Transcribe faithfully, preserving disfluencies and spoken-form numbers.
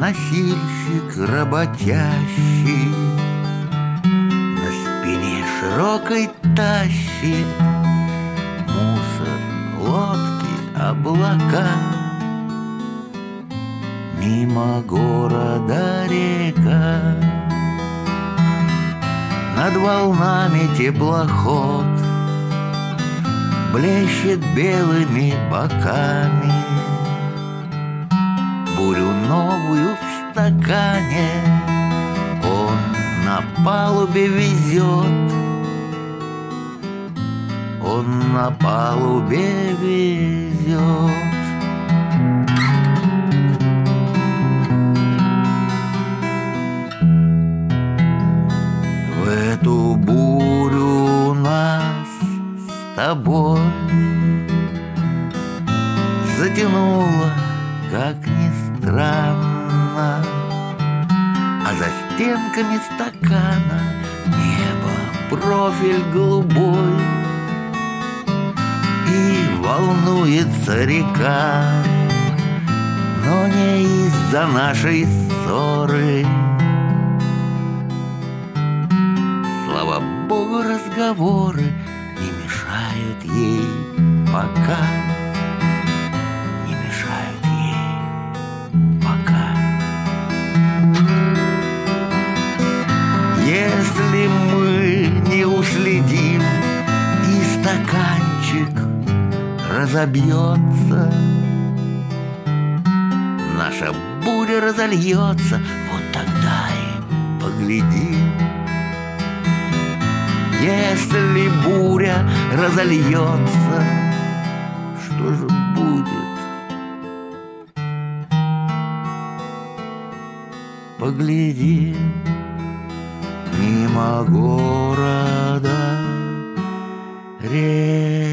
носильщик работящий на спине широкой тащит мусор, лодки, облака. Мимо города река, над волнами теплоход блещет белыми боками. Бурю новую в стакане он на палубе везет. Он на палубе везет. В эту бурю нас с тобой затянуло, как ни странно, а за стенками стакана небо, профиль голубой, и волнуется река, но не из-за нашей ссоры. Слава Богу, разговоры не мешают ей пока. Не мешают ей пока. Если мы не уследим, и стаканчик разобьется, наша буря разольется, вот тогда и поглядим. Если буря разольется, что же будет? Поглядим. Мимо города река.